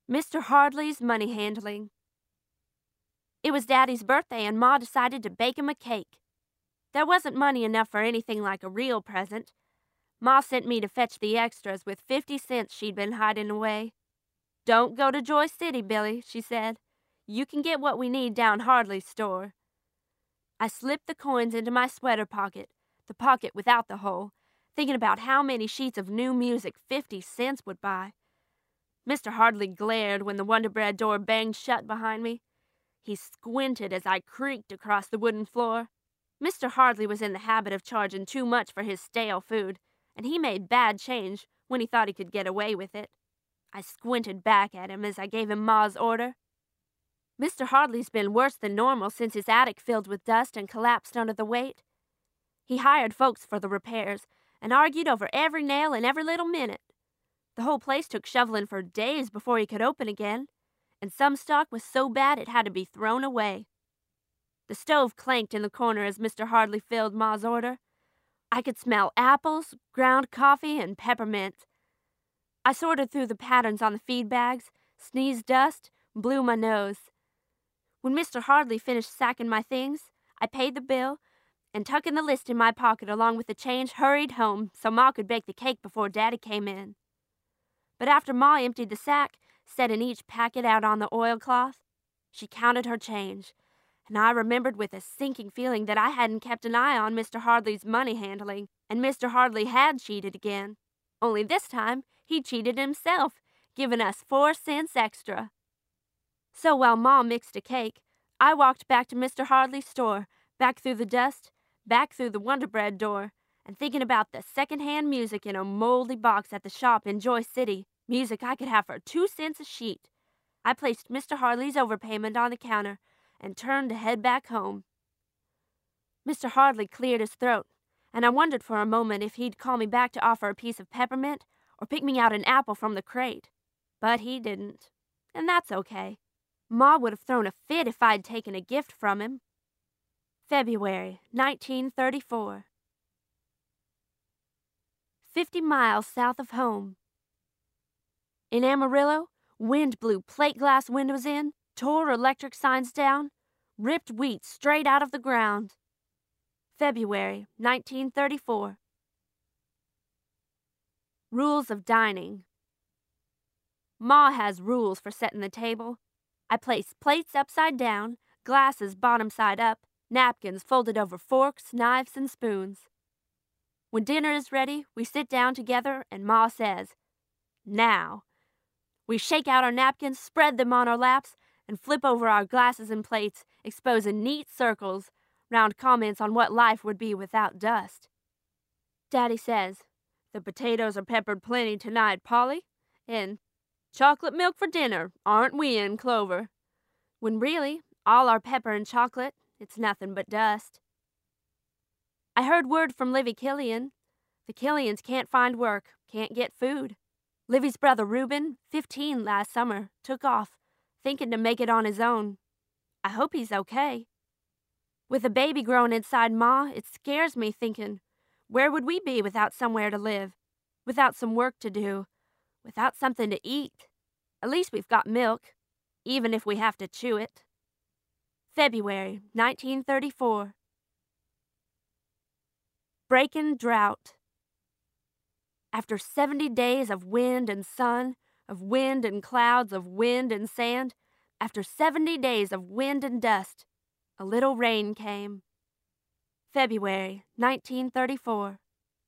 Mr. Hardley's money handling. It was Daddy's birthday and Ma decided to bake him a cake. There wasn't money enough for anything like a real present. Ma sent me to fetch the extras with 50 cents she'd been hiding away. "Don't go to Joy City, Billy," she said. "You can get what we need down Hardley's store." I slipped the coins into my sweater pocket, the pocket without the hole, thinking about how many sheets of new music 50 cents would buy. Mr. Hardley glared when the Wonder Bread door banged shut behind me. He squinted as I creaked across the wooden floor. Mr. Hardley was in the habit of charging too much for his stale food, and he made bad change when he thought he could get away with it. I squinted back at him as I gave him Ma's order. "Mr. Hardley's been worse than normal since his attic filled with dust and collapsed under the weight. He hired folks for the repairs and argued over every nail in every little minute. The whole place took shoveling for days before he could open again, and some stock was so bad it had to be thrown away." The stove clanked in the corner as Mr. Hardley filled Ma's order. I could smell apples, ground coffee, and peppermint. I sorted through the patterns on the feed bags, sneezed dust, blew my nose. When Mr. Hardley finished sacking my things, I paid the bill, and tucking the list in my pocket along with the change, hurried home so Ma could bake the cake before Daddy came in. But after Ma emptied the sack, setting each packet out on the oilcloth, she counted her change, and I remembered with a sinking feeling that I hadn't kept an eye on Mr. Hardley's money handling, and Mr. Hardley had cheated again. Only this time, he cheated himself, giving us 4 cents extra. So while Ma mixed a cake, I walked back to Mr. Hardley's store, back through the dust, back through the Wonder Bread door, and thinking about the second-hand music in a moldy box at the shop in Joy City, music I could have for 2 cents a sheet. I placed Mr. Hardley's overpayment on the counter and turned to head back home. Mr. Hardley cleared his throat, and I wondered for a moment if he'd call me back to offer a piece of peppermint or pick me out an apple from the crate. But he didn't, and that's okay. Ma would have thrown a fit if I'd taken a gift from him. February 1934. 50 miles south of home. In Amarillo, wind blew plate glass windows in, tore electric signs down, ripped wheat straight out of the ground. February 1934. Rules of dining. Ma has rules for setting the table. I place plates upside down, glasses bottom side up, napkins folded over forks, knives, and spoons. When dinner is ready, we sit down together and Ma says, "Now." We shake out our napkins, spread them on our laps, and flip over our glasses and plates, exposing neat circles, round comments on what life would be without dust. Daddy says, "The potatoes are peppered plenty tonight, Polly," and "Chocolate milk for dinner, aren't we in, Clover?" When really, all our pepper and chocolate, it's nothing but dust. I heard word from Livy Killian. The Killians can't find work, can't get food. Livy's brother Reuben, 15 last summer, took off, thinking to make it on his own. I hope he's okay. With a baby growing inside Ma, it scares me thinking, where would we be without somewhere to live, without some work to do, without something to eat? At least we've got milk, even if we have to chew it. February 1934. Breaking drought. After 70 days of wind and sun, of wind and clouds, of wind and sand, after 70 days of wind and dust, a little rain came. February 1934.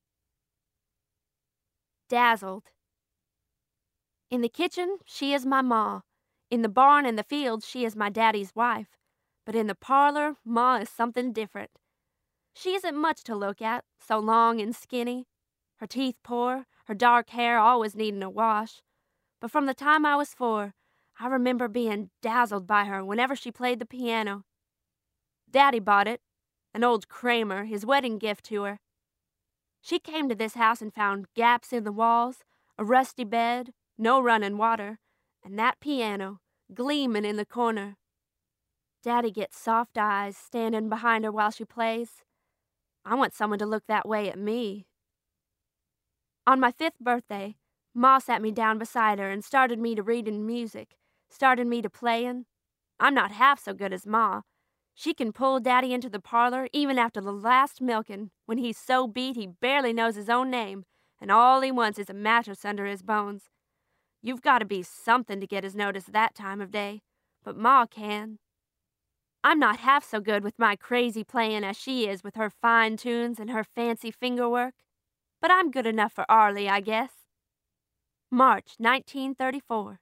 Dazzled. In the kitchen, she is my Ma. In the barn and the field, she is my Daddy's wife. But in the parlor, Ma is something different. She isn't much to look at, so long and skinny. Her teeth poor, her dark hair always needing a wash. But from the time I was 4, I remember being dazzled by her whenever she played the piano. Daddy bought it, an old Kramer, his wedding gift to her. She came to this house and found gaps in the walls, a rusty bed, no running water, and that piano gleaming in the corner. Daddy gets soft eyes standing behind her while she plays. I want someone to look that way at me. On my 5th birthday, Ma sat me down beside her and started me to readin' music, started me to playin'. I'm not half so good as Ma. She can pull Daddy into the parlor even after the last milkin', when he's so beat he barely knows his own name, and all he wants is a mattress under his bones. You've got to be something to get his notice that time of day, but Ma can. I'm not half so good with my crazy playin' as she is with her fine tunes and her fancy finger work, but I'm good enough for Arlie, I guess. March 1934.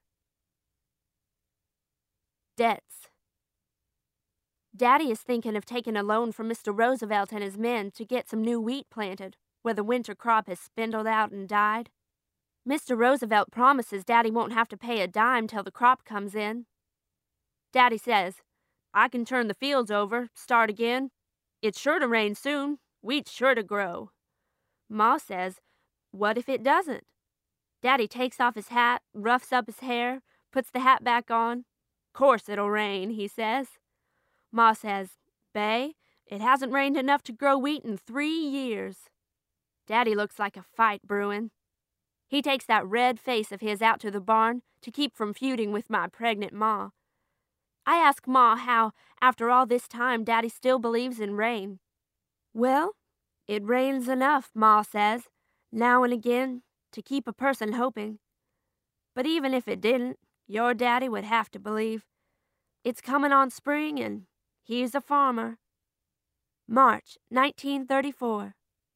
Debts. Daddy is thinking of taking a loan from Mr. Roosevelt and his men to get some new wheat planted, where the winter crop has spindled out and died. Mr. Roosevelt promises Daddy won't have to pay a dime till the crop comes in. Daddy says, I can turn the fields over, start again. It's sure to rain soon. Wheat's sure to grow. Ma says, what if it doesn't? Daddy takes off his hat, roughs up his hair, puts the hat back on. Course it'll rain, he says. Ma says, Bay, it hasn't rained enough to grow wheat in 3 years. Daddy looks like a fight brewin'. He takes that red face of his out to the barn to keep from feuding with my pregnant Ma. I ask Ma how, after all this time, Daddy still believes in rain. Well, it rains enough, Ma says, now and again, to keep a person hoping. But even if it didn't, your Daddy would have to believe. It's coming on spring, and he's a farmer. March 1934.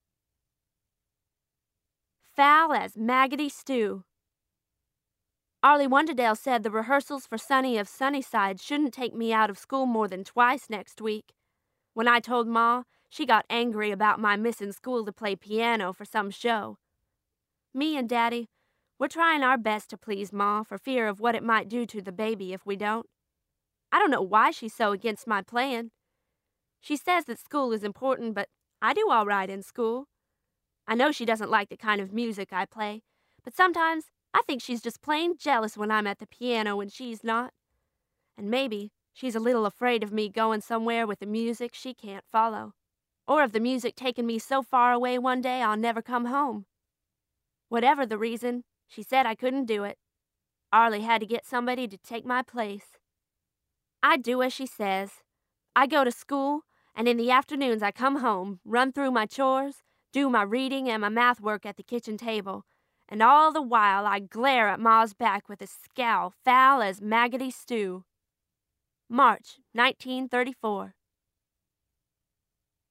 Foul as maggoty stew. Arlie Wonderdale said the rehearsals for Sunny of Sunnyside shouldn't take me out of school more than twice next week. When I told Ma, she got angry about my missing school to play piano for some show. Me and Daddy, we're trying our best to please Ma for fear of what it might do to the baby if we don't. I don't know why she's so against my playing. She says that school is important, but I do all right in school. I know she doesn't like the kind of music I play, but sometimes I think she's just plain jealous when I'm at the piano and she's not. And maybe she's a little afraid of me going somewhere with the music she can't follow, or of the music taking me so far away one day I'll never come home. Whatever the reason, she said I couldn't do it. Arlie had to get somebody to take my place. I do as she says. I go to school, and in the afternoons I come home, run through my chores, do my reading and my math work at the kitchen table, and all the while I glare at Ma's back with a scowl foul as maggoty stew. March 1934.